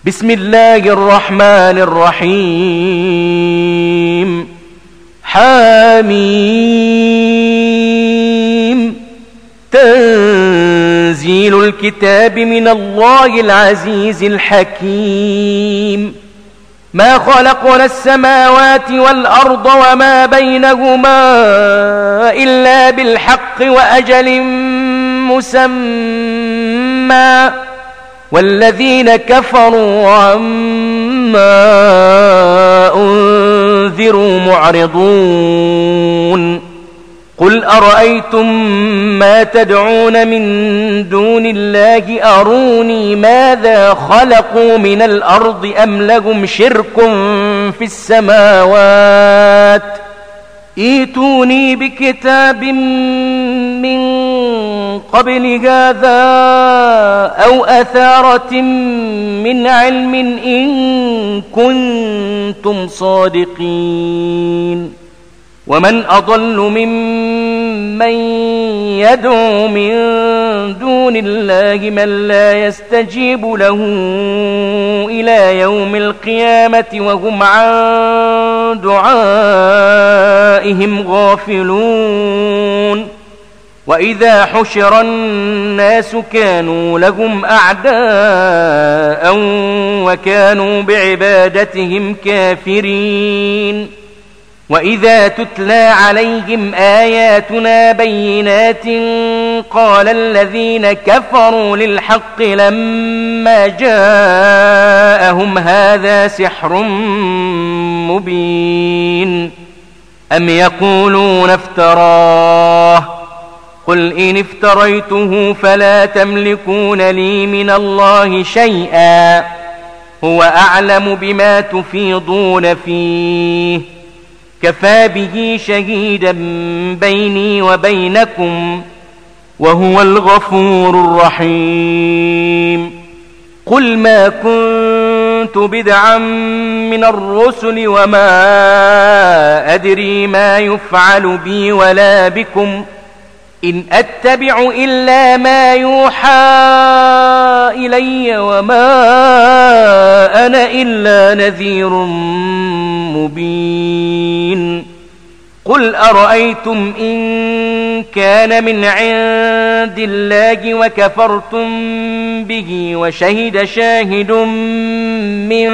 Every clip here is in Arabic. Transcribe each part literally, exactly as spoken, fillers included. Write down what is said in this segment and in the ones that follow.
بسم الله الرحمن الرحيم. حميم. تنزيل الكتاب من الله العزيز الحكيم. ما خلقنا السماوات والأرض وما بينهما إلا بالحق وأجل مسمى، والذين كفروا عما أنذروا معرضون. قل أرأيتم ما تدعون من دون الله أروني ماذا خلقوا من الأرض أم لهم شرك في السماوات ائتوني بكتاب من قبل هذا أو أثارة من علم إن كنتم صادقين. ومن أضل ممن يدعو من دون الله من لا يستجيب له إلى يوم القيامة وهم عن دعائهم غافلون. وإذا حشر الناس كانوا لهم أعداء وكانوا بعبادتهم كافرين. وإذا تتلى عليهم آياتنا بينات قال الذين كفروا للحق لما جاءهم هذا سحر مبين. أم يقولون افتراه قل إن افتريته فلا تملكون لي من الله شيئا هو أعلم بما تفيضون فيه كفى به شهيدا بيني وبينكم وهو الغفور الرحيم. قل ما كنت بدعا من الرسل وما أدري ما يفعل بي ولا بكم إن أتبع إلا ما يوحى إلي وما أنا إلا نذير مبين. قل أرأيتم إن كان من عند الله وكفرتم به وشهد شاهد من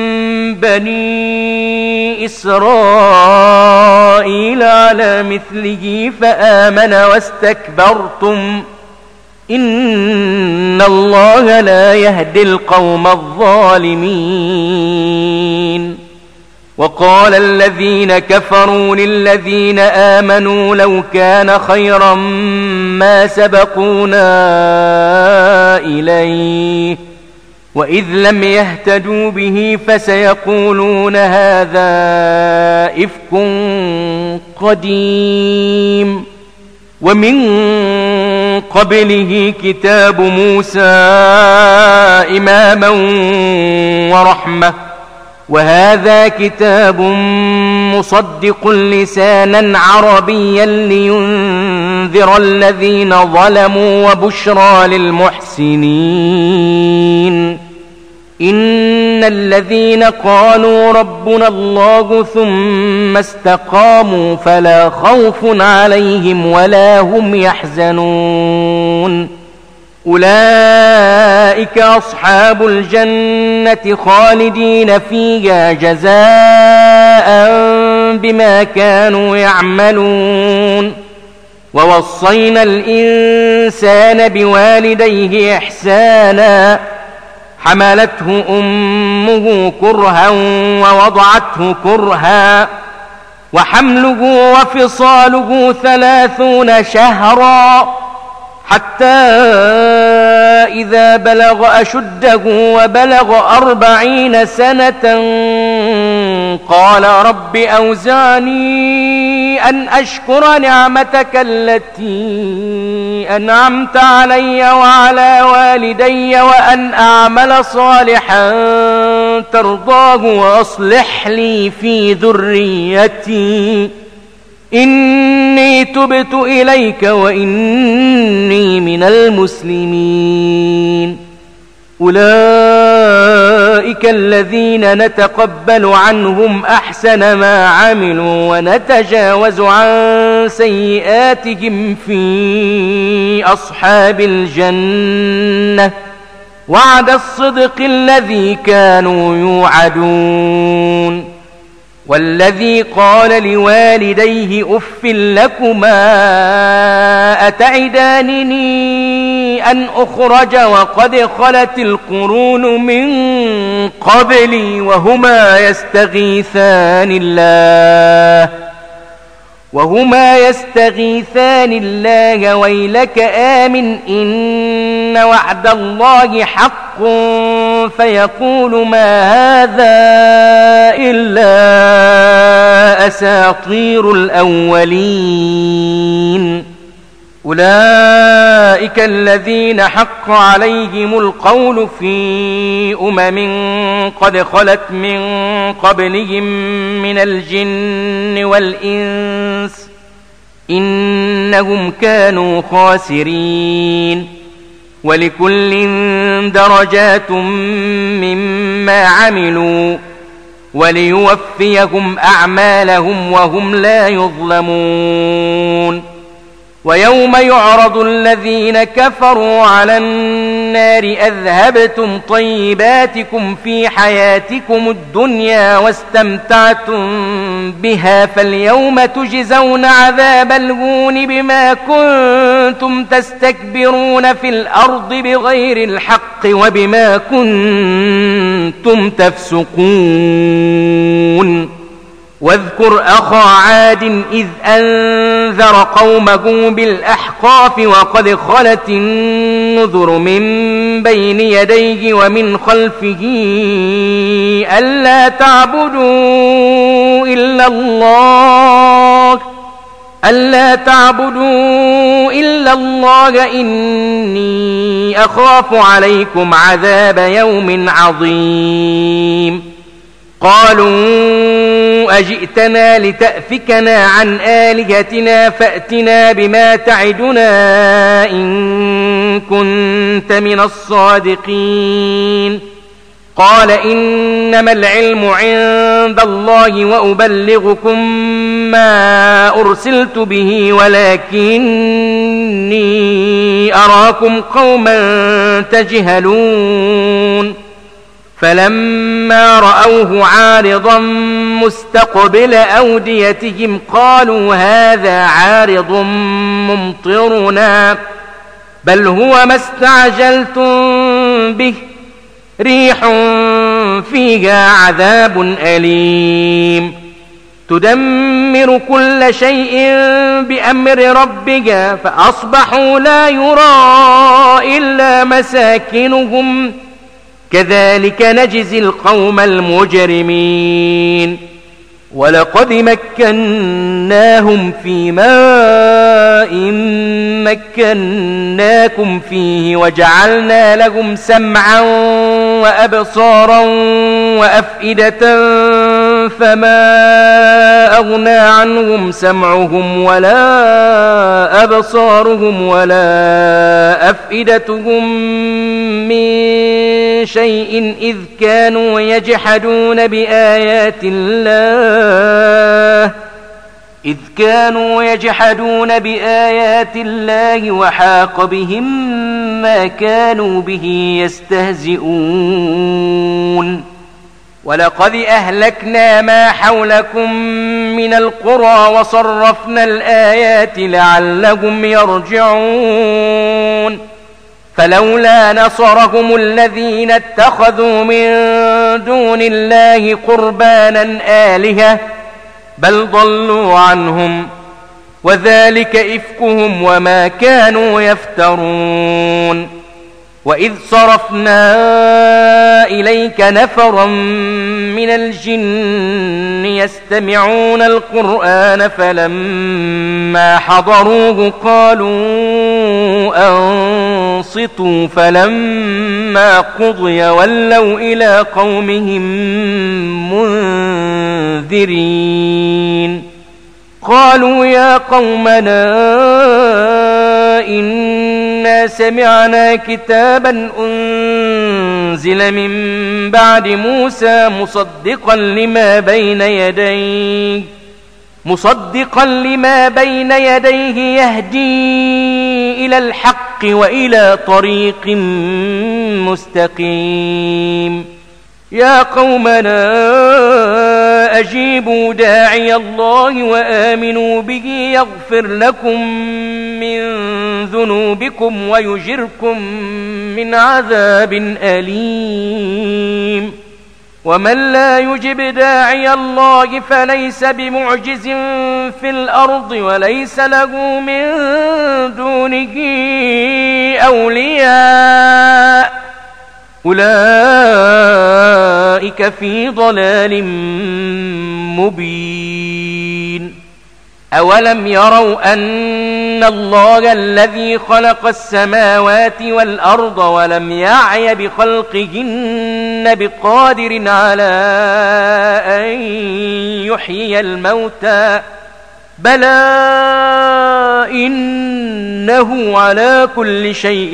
بني إسرائيل على مثله فآمن واستكبرتم إن الله لا يهدي القوم الظالمين. وقال الذين كفروا للذين آمنوا لو كان خيرا ما سبقونا إليه وإذ لم يهتدوا به فسيقولون هذا إفك قديم. ومن قبله كتاب موسى إماما ورحمة وهذا كتاب مصدق لسانا عربيا لينذر الذين ظلموا وبشرى للمحسنين. إن الذين قالوا ربنا الله ثم استقاموا فلا خوف عليهم ولا هم يحزنون. أولئك أصحاب الجنة خالدين فيها جزاء بما كانوا يعملون. ووصينا الإنسان بوالديه إحسانا حملته أمه كرها ووضعته كرها وحمله وفصاله ثلاثون شهرا حتى إذا بلغ أشده وبلغ أربعين سنة قال رب أوزعني أن أشكر نعمتك التي أنعمت علي وعلى والدي وأن أعمل صالحا ترضاه وأصلح لي في ذريتي إني تبت إليك وإني من المسلمين. أولئك أولئك الذين نتقبل عنهم أحسن ما عملوا ونتجاوز عن سيئاتهم في أصحاب الجنة وعد الصدق الذي كانوا يوعدون. والذي قال لوالديه أف لكما أتعدانني أن أخرج وقد خلت القرون من قبلي وهما يستغيثان الله وهما يستغيثان الله ويلك آمن إن وعد الله حق فيقول ما هذا إلا أساطير الأولين. أولئك الذين حق عليهم القول في أمم قد خلت من قبلهم من الجن والإنس إنهم كانوا خاسرين. ولكل درجات مما عملوا وليوفيهم أعمالهم وهم لا يظلمون. ويوم يعرض الذين كفروا على النار أذهبتم طيباتكم في حياتكم الدنيا واستمتعتم بها فاليوم تجزون عذاب الهون بما كنتم تستكبرون في الأرض بغير الحق وبما كنتم تفسقون. واذكر أخا عاد إذ أنذر قومه بالأحقاف وقد خلت النذر من بين يديه ومن خلفه ألا تعبدوا إلا الله ألا تعبدوا إلا الله إني أخاف عليكم عذاب يوم عظيم. قالوا أجئتنا لتأفكنا عن آلهتنا فأتنا بما تعدنا إن كنت من الصادقين. قال إنما العلم عند الله وأبلغكم ما أرسلت به ولكني أراكم قوما تجهلون. فلما رأوه عارضا مستقبل أوديتهم قالوا هذا عارض ممطرنا بل هو ما استعجلتم به ريح فيها عذاب أليم تدمر كل شيء بأمر ربها فأصبحوا لا يرى إلا مساكنهم كذلك نجزي القوم المجرمين. ولقد مكناهم في ماء مكناكم فيه وجعلنا لهم سمعا وأبصارا وأفئدة فما أغنى عنهم سمعهم ولا أبصارهم ولا أفئدتهم من شيء إذ كانوا يجحدون بآيات الله إذ كانوا يجحدون بآيات الله وحاق بهم ما كانوا به يستهزئون. ولقد أهلكنا ما حولكم من القرى وصرفنا الآيات لعلهم يرجعون. فلولا نصرهم الذين اتخذوا من دون الله قربانا آلهة بل ضلوا عنهم وذلك إفكهم وما كانوا يفترون. وإذ صرفنا إليك نفرا من الجن يستمعون القرآن فلما حضروه قالوا أنصتوا فلما قضي ولوا إلى قومهم منذرين. قالوا يا قومنا إنا إنا سمعنا كتابا أنزل من بعد موسى مصدقا لما بين يديه مصدقا لما بين يديه يهدي إلى الحق وإلى طريق مستقيم يا قومنا أجيبوا داعي الله وآمنوا به يغفر لكم من ذنوبكم ويجركم من عذاب أليم ومن لا يجب داعي الله فليس بمعجز في الأرض وليس له من دونه أولياء أولئك في ضلال مبين أولم يروا أن الله الذي خلق السماوات والأرض ولم يعي بخلقهن بقادر على أن يحيي الموتى بلى إنه على كل شيء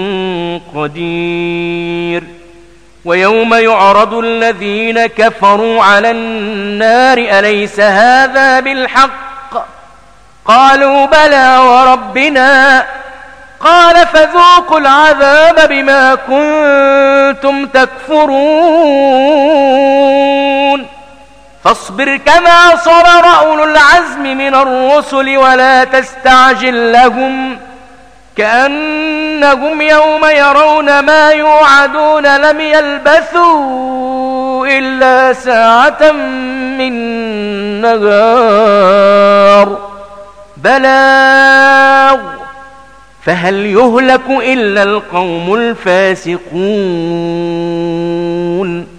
قدير ويوم يعرض الذين كفروا على النار أليس هذا بالحق قالوا بلى وربنا قال فذوقوا العذاب بما كنتم تكفرون فاصبر كما صبر أولو العزم من الرسل ولا تستعجل لهم كأنهم يوم يرون ما يوعدون لم يلبثوا إلا ساعة من نهار بلاغ فهل يهلك إلا القوم الفاسقون